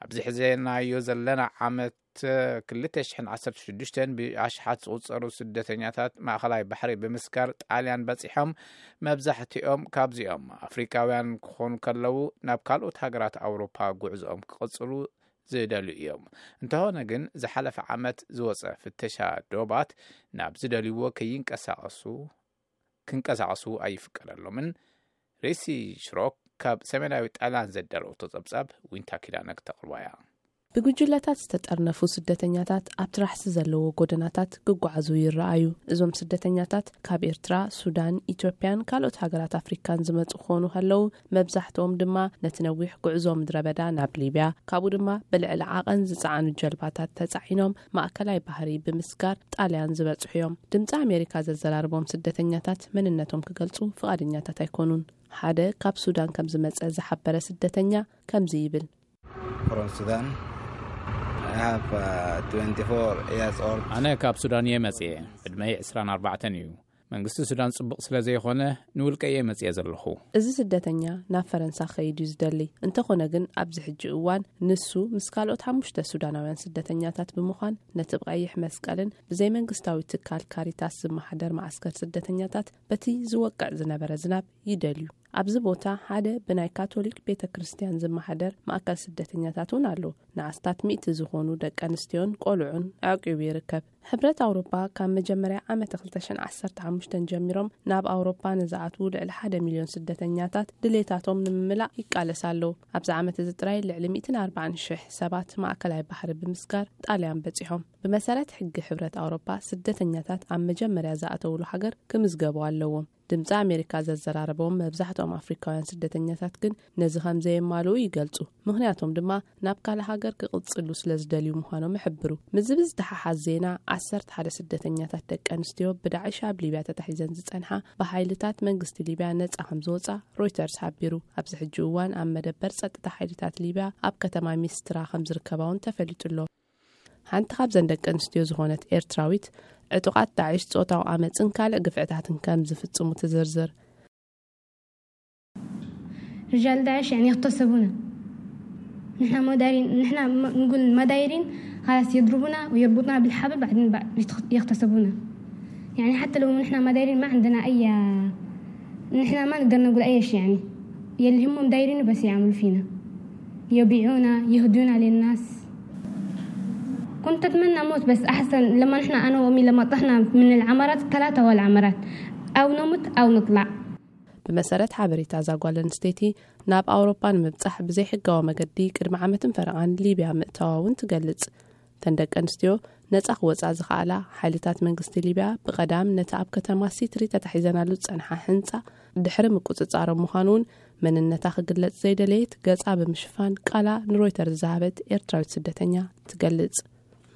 ኣብዚ ሕዘናዮ ዘለና ዓመት 2016 ብኣሽሓት ዝቁፀሩ ስደተኛታት ማእኸላይ ባሕሪ ብምስጋር ጣልያን በፂሖም መብዛሕትኦም ካብዚኦም ኣፍሪካውያን ክኾኑ ከለዉ ናብ ካልኦት ሃገራት ኣውሮፓ ጉዕዞኦም ክቕፅሉ ዝደልዩ እዮም። እንተኾነ ግን ዝሓለፈ ዓመት ዝወፀ ፍተሻ ዶባት ናብ ዝደልይዎ ክንቀሳቐሱ ኣይፍቀደሎምን። ሬሲ ሽሮክ ካብ ሰሜናዊ ጣልያን ዘደረውቶ ጸብጻብ ዊንታ ኪዳነ ክተቕርባያ ብጉጅለታት ዝተጠርነፉ ስደተኛታት ኣብ ትራሕሲ ዘለዎ ጎደናታት ክጓዓዙ ይረኣዩ። እዞም ስደተኛታት ካብ ኤርትራ፣ ሱዳን፣ ኢትዮጵያን ካልኦት ሃገራት ኣፍሪካን ዝመጹ ኾኑ ከለዉ መብዛሕትኦም ድማ ነቲ ነዊሕ ጉዕዞ ምድረ በዳ ናብ ሊብያ ካብኡ ድማ ብልዕሊ ዓቐን ዝጸዓኑ ጀልባታት ተጻዒኖም ማእከላይ ባህሪ ብምስጋር ጣልያን ዝበጽሑ እዮም። ድምፂ ኣሜሪካ ዘዘራርቦም ስደተኛታት መንነቶም ክገልጹ ፍቓደኛታት ኣይኮኑን። ሓደ ካብ ሱዳን ከም ዝመጸ ዝሓበረ ስደተኛ ከምዚ ይብል from Sudan. I have 24 years old. ኣነ ካብ ሱዳን የመጽየ ዕድመይ 24 እዩ። መንግስቲ ሱዳን ጽቡቕ ስለ ዘይኾነ ንውልቀየ መጽየ ዘለኹ። እዚ ስደተኛ ናብ ፈረንሳ ኸይዱ ዝደሊ እንተኾነ ግን ኣብዚ ሕጂ እዋን ንሱ ምስ ካልኦት 5 ሱዳናውያን ስደተኛታት ብምዃን ነቲ ብቀይሕ መስቀልን ብዘይ መንግስታዊ ትካል ካሪታስ ዝመሓደር ማዕስከር ስደተኛታት በቲ ዝወቅዕ ዝነበረ ዝናብ ይደልዩ። ኣብዚ ቦታ ሓደ ብናይ ካቶሊክ ቤተ ክርስቲያን ዝመሓደር ማእከል ስደተኛታት እውን ኣሎ። ንኣስታት 100 ዝኾኑ ደቂ ኣንስትዮን ቆልዑን ኣዕቂቡ ይርከብ። ሕብረት ኣውሮፓ ካብ መጀመርያ ዓመት 2015 ጀሚሮም ናብ ኣውሮፓ ንዝኣትዉ ልዕሊ 1 ሚልዮን ስደተኛታት ድሌታቶም ንምምላእ ይቃለሳሉ። ኣብዚ ዓመት እዚ ጥራይ ልዕሊ 140,000 ሰባት ማእከላይ ባሕሪ ብምስጋር ጣልያን በፂሖም። ብመሰረት ሕጊ ሕብረት ኣውሮፓ ስደተኛታት ኣብ መጀመርያ ዝኣተውሉ ሃገር ክምዝገቡ ኣለዎም። ድምፂ ኣሜሪካ ዘዘራረቦም መብዛሕትኦም ኣፍሪካውያን ስደተኛታት ግን ነዚ ከም ዘየማልኡ ይገልጹ። ምክንያቶም ድማ ናብ ካልእ ሃገር ክቕጽሉ ስለ ዝደልዩ ምዃኖም ይሕብሩ። ምዝብዝ ተሓሓዝ ዜና 11 ስደተኛታት ደቂ ኣንስትዮ ብዳዕሽ ኣብ ሊብያ ተታሒዘን ዝጸንሓ ብሓይልታት መንግስቲ ሊብያ ነጻ ከም ዝወጻ ሮይተርስ ሓቢሩ። ኣብዚ ሕጂ እዋን ኣብ መደበር ጸጥታ ሓይልታት ሊብያ ኣብ ከተማ ሚስትራ ከም ዝርከባውን ተፈሊጡሎ። ሓንቲ ካብዘን ደቂ ኣንስትዮ ዝኾነት ኤርትራዊት ዕጡቃት ዳዕሽ ጾታዊ ዓመፅን ካልእ ግፍዕታትን ከም ዝፍጽሙ ትዝርዝር። رجال داعش يعني يغتصبونا، نحن نقول ما دايرين خلاص يضربونا ويربطونا بالحبل بعدين يغتصبونا. يعني حتى لو نحن ما دايرين ما عندنا نحن ما نقدر نقول أي شيء، يعني يلي هم دايرين بس يعملوا فينا، يبيعونا يهدونا للناس. كنت أتمنى أموت بس أحسن لما نحن أنا وأمي لما طحنا من العمارات 3 والعمارات أو نمت أو نطلع. بمسارات حبريتا زاغوالن ستيتي ناب أوروبا مبصح بزي حقا ومقدي قدم عامة فرعان ليبيا مقتواون تقلጽ تندق أنستيو نتاق وصع زخالا حالتات منقسط ليبيا بقدام نتاق كتما سيتري تتحيزنا لتصنحا حنصا دحر مقصصار مخانون من النتاق قلت زي دليت قصا بمشفان قالا نرويتر زابت إيرتراويت سدتنيا تقلጽ